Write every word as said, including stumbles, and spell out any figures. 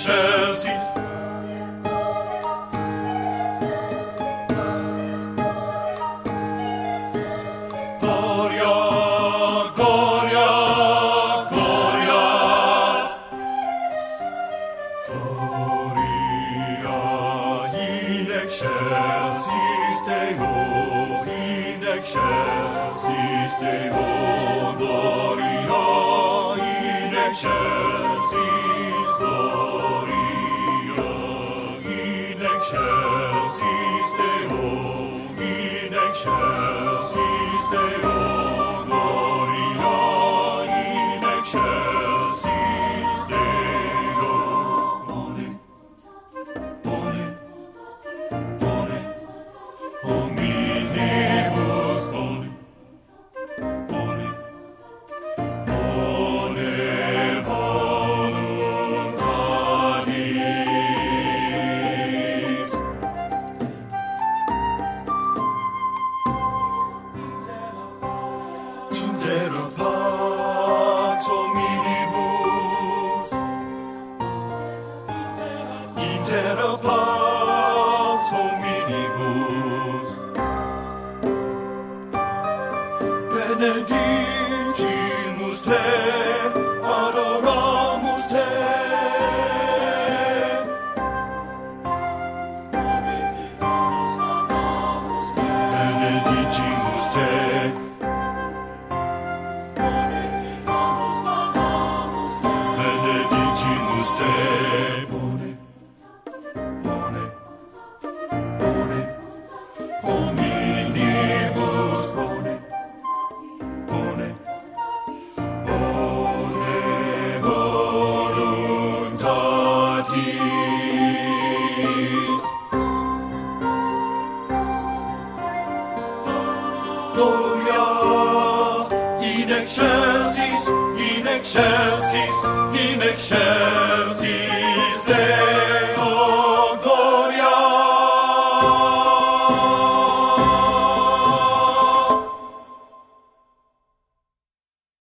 excelsis. Gloria, gloria, gloria. Gloria in excelsis Deo, in excelsis Deo. Gloria in excelsis, gloria in excelsis Deo, in excelsis Deo. Gloria in excelsis Deo. Bone, bone, bone, hominibus bone, bone, bone voluntatis. Intera pax hominibus, intera pax hominibus, benedicimus te, adoramus te. Benedicimus te. Benedicimus te. Bone, bone, bone, hominibus bone, bone, bone voluntatis. Gloria in excelsis, in excelsis, in excelsis Deo.